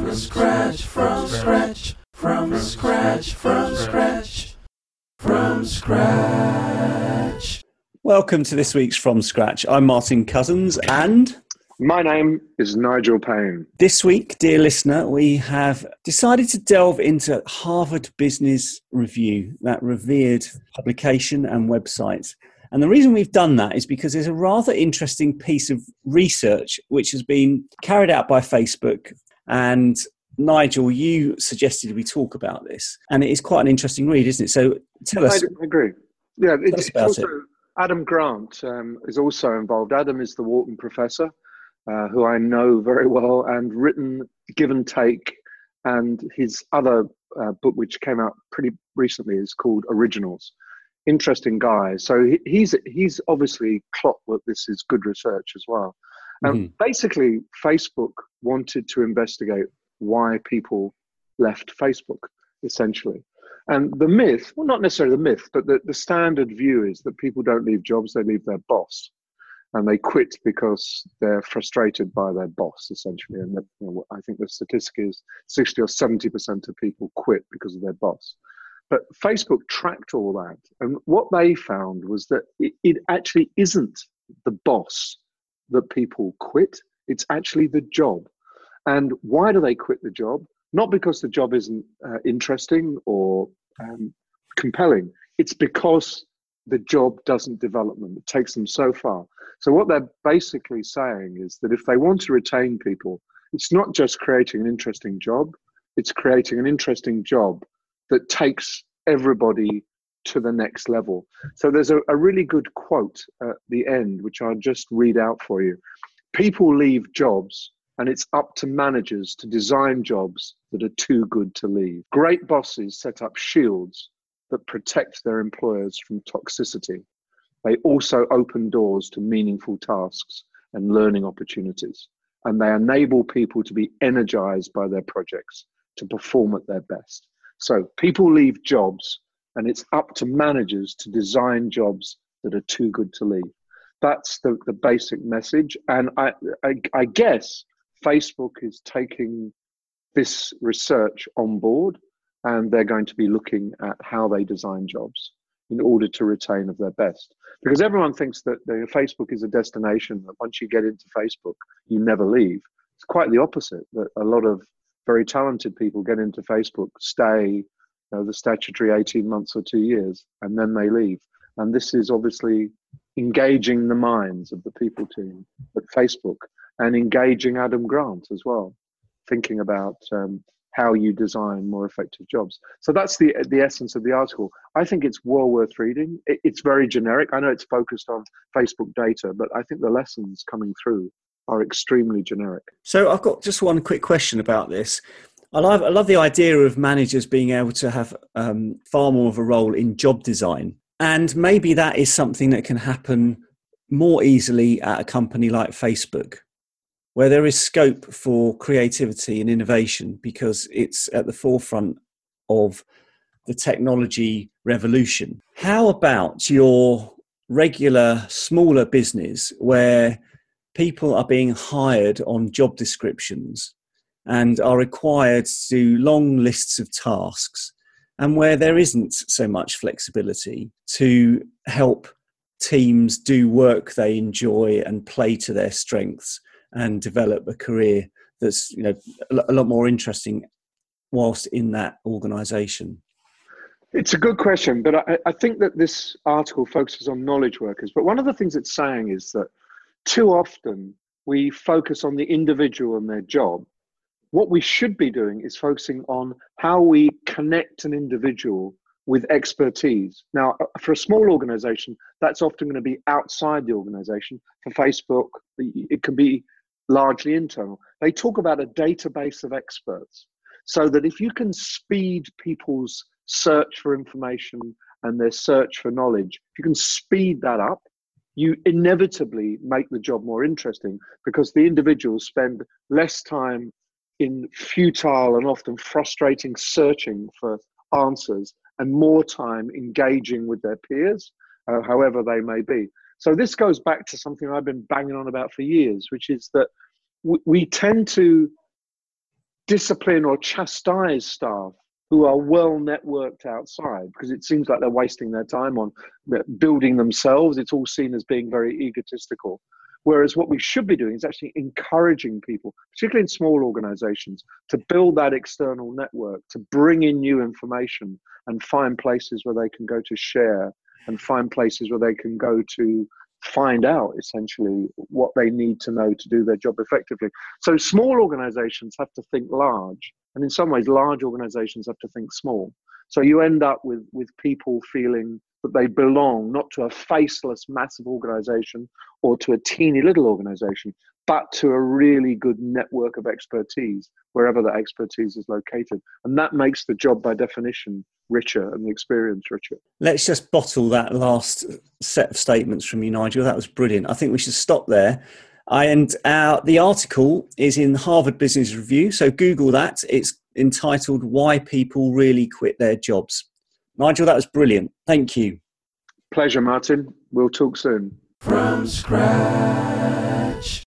scratch, from scratch, from scratch, from scratch, from scratch. Welcome to this week's From Scratch. I'm Martin Cousins, and my name is Nigel Payne. This week, dear listener, we have decided to delve into Harvard Business Review, that revered publication and website. And the reason we've done that is because there's a rather interesting piece of research which has been carried out by Facebook. And Nigel, you suggested we talk about this. And it is quite an interesting read, isn't it? So tell us. I agree. Yeah, it's also it. Adam Grant is also involved. Adam is the Wharton professor, who I know very well, and written Give and Take. And his other book, which came out pretty recently, is called Originals. Interesting guy. So he's obviously clocked that this is good research as well. And basically, Facebook wanted to investigate why people left Facebook, essentially. And the myth, well, not necessarily the myth, but the standard view is that people don't leave jobs, they leave their boss. And they quit because they're frustrated by their boss, essentially. And I think the statistic is 60 or 70% of people quit because of their boss. But Facebook tracked all that. And what they found was that it actually isn't the boss that people quit. It's actually the job. And why do they quit the job? Not because the job isn't interesting or compelling. It's because the job doesn't develop them. It takes them so far. So what they're basically saying is that if they want to retain people, it's not just creating an interesting job, it's creating an interesting job that takes everybody to the next level. So there's a really good quote at the end, which I'll just read out for you. People leave jobs, and it's up to managers to design jobs that are too good to leave. Great bosses set up shields that protect their employers from toxicity. They also open doors to meaningful tasks and learning opportunities, and they enable people to be energized by their projects, to perform at their best. So people leave jobs, and it's up to managers to design jobs that are too good to leave. That's the basic message. And I guess Facebook is taking this research on board, and they're going to be looking at how they design jobs in order to retain of their best. Because everyone thinks that Facebook is a destination, that once you get into Facebook, you never leave. It's quite the opposite, that a lot of very talented people get into Facebook, stay the statutory 18 months or 2 years, and then they leave. And this is obviously engaging the minds of the people team at Facebook, and engaging Adam Grant as well, thinking about how you design more effective jobs. So that's the essence of the article. I think it's well worth reading. It's very generic. I know it's focused on Facebook data, but I think the lessons coming through are extremely generic. So I've got just one quick question about this. I love the idea of managers being able to have far more of a role in job design. And maybe that is something that can happen more easily at a company like Facebook, where there is scope for creativity and innovation because it's at the forefront of the technology revolution. How about your regular, smaller business where people are being hired on job descriptions and are required to do long lists of tasks, and where there isn't so much flexibility to help teams do work they enjoy and play to their strengths and develop a career that's a lot more interesting whilst in that organisation? It's a good question, but I think that this article focuses on knowledge workers. But one of the things it's saying is that too often we focus on the individual and their job. What we should be doing is focusing on how we connect an individual with expertise. Now, for a small organization, that's often going to be outside the organization. For Facebook, it can be largely internal. They talk about a database of experts, so that if you can speed people's search for information and their search for knowledge, if you can speed that up, you inevitably make the job more interesting, because the individuals spend less time in futile and often frustrating searching for answers and more time engaging with their peers, however they may be. So this goes back to something I've been banging on about for years, which is that we tend to discipline or chastise staff who are well networked outside, because it seems like they're wasting their time on building themselves. It's all seen as being very egotistical. Whereas what we should be doing is actually encouraging people, particularly in small organizations, to build that external network, to bring in new information and find places where they can go to share, and find places where they can go to find out essentially what they need to know to do their job effectively. So small organizations have to think large, and in some ways large organizations have to think small. So you end up with people feeling that they belong not to a faceless massive organization or to a teeny little organization, but to a really good network of expertise wherever that expertise is located. And that makes the job by definition richer and the experience richer. Let's just bottle that last set of statements from you, Nigel. That was brilliant. I think we should stop there. The article is in Harvard Business Review, so Google that. It's entitled "Why People Really Quit Their Jobs." Nigel, that was brilliant. Thank you. Pleasure, Martin. We'll talk soon. From scratch.